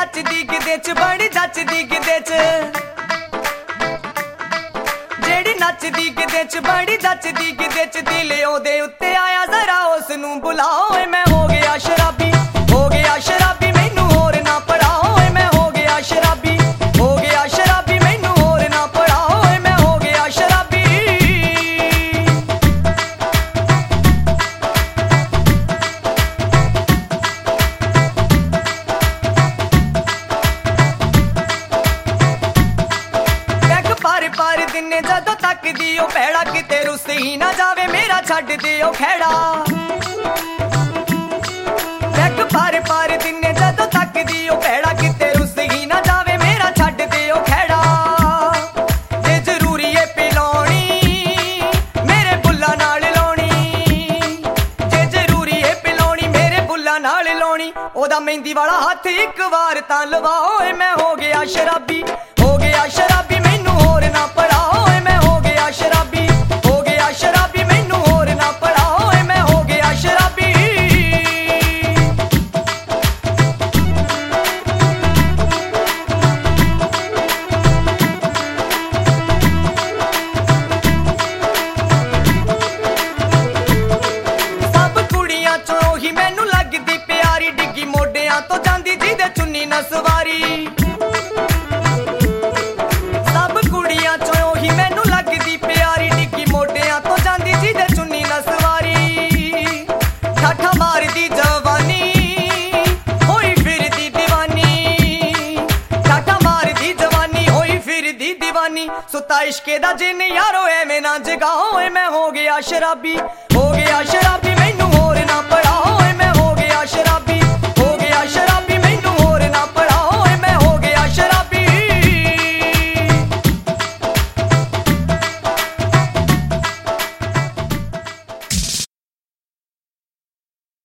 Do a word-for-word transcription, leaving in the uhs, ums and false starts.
नचदी गिदे च बड़ी जचदी गिदे च जेड़ी नचदी गिदे च बड़ी जचदी गिदे च दिल ओदे उत्ते आया जरा उस नूं बुलाओ मैं हो गया शराबी हो गया शराबी मैनू होर ना पढ़ाओ मैं हो गया शराबी हो गया शराबी मैनू होर ना पढ़ाओ मैं हो गया शराबी पार पार दिन जदों तक दियो भैड़ा किते रुस ही ना जावे मेरा छड्ड दियो खैड़ा बैक पार पार दिन जदों तक दियो भैड़ा किते रुस ही ना जावे मेरा छड्ड दियो खैड़ा जे जरूरी है पिलाउणी मेरे बुल्ला नाल लाउणी जे जरूरी है पिलाउणी मेरे बुल्ला नाल लाउणी ओदा मेहंदी वाला हाथ एक बार तां लवाओ मैं हो गया शराबी हो गया शराबी मैनू होर ना पढ़ाओ मैं हो गया शराबी हो गया शराबी मैनू होर ना पढ़ाओ मैं हो गया शराबी सब कुड़ियां चों ही मैनू लगदी प्यारी डिग्गी मोडियां तो जांदी जिहदे चुन्नी ना सवारी सुता इश्के दा जिन यारो एवें ना जगाओ मैं हो गया शराबी हो गया